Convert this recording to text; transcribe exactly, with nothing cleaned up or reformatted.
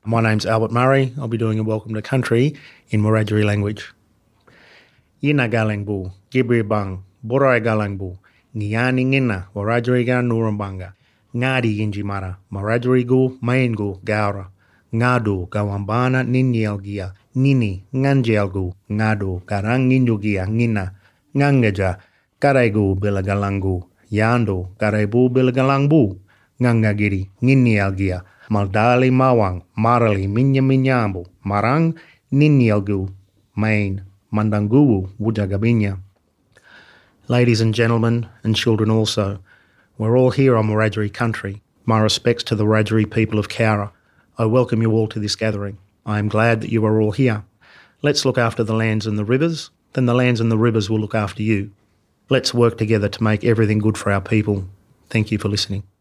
My name's Albert Murray. I'll be doing a Welcome to Country in Wiradjuri language. Yina galangbu, Gibri bang, Borai galangbu, Ngiyani ngina, Wiradjuriga Nurambanga, Ngadi Injimara, Wiradjurigu, Maingu, Gaura, Ngadu, Gawambana, Ninyialgia, Nini, Nganjelgu, Ngadu, Garang Ninjugia, Ngina, Ngangaja, Karaigu, Bilagalangu, Yando, Karaibu, Bilagalangbu, Ngangagiri, Ninyialgia, Maldali Mawang, Marali, Minya Minyambu, Marang, Ninyialgu, Main, Mandanguwu, Wujagabinya. Ladies and gentlemen, and children also, we're all here on Wiradjuri country. My respects to the Wiradjuri people of Cowra. I welcome you all to this gathering. I am glad that you are all here. Let's look after the lands and the rivers, then the lands and the rivers will look after you. Let's work together to make everything good for our people. Thank you for listening.